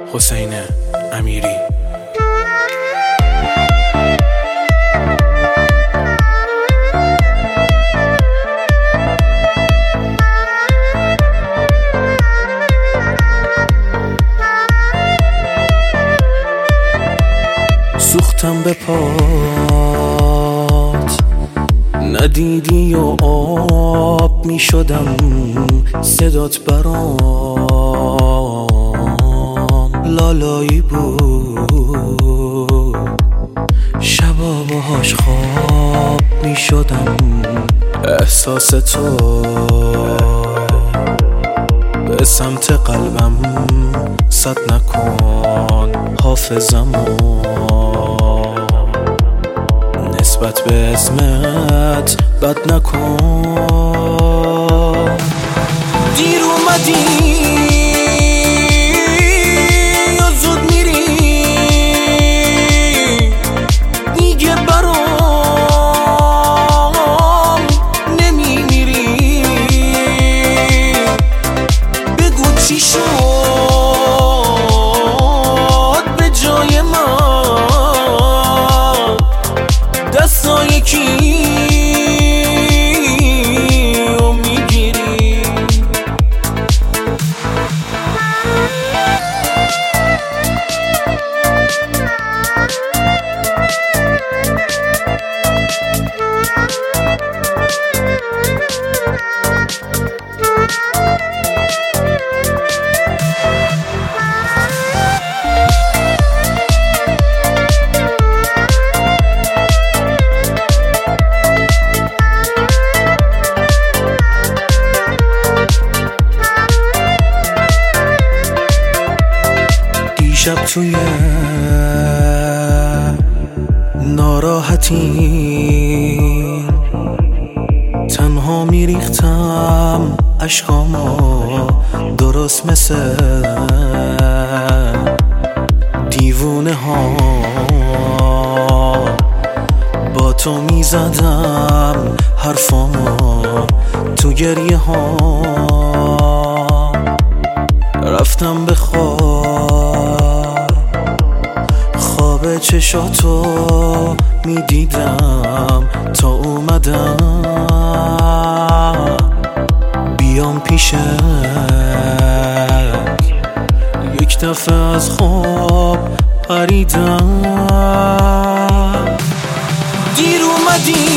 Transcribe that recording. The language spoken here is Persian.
حسین امیری. سوختم به پات، ندیدی و آب می شدم، صدات برام لالایی بود، شبا باهاش خواب می شدم، احساس تو به سمت قلبم صد نکن، حافظمو نسبت به اسمت بد نکن. دیر اومدی یا زود میری، دیگه برام نمیمیری، بگو چی شد به جای من، دستای کی رو میگیری. شب توی ناراحتی تنها میریختم اشکامو، درست مثل دیوونه ها با تو میزدم حرفامو تو گریه ها. رفتم به خواب چشاتو میدیدم تا اومدم بیام پیشت، یک دفعه از خواب پریدم. دیر اومدی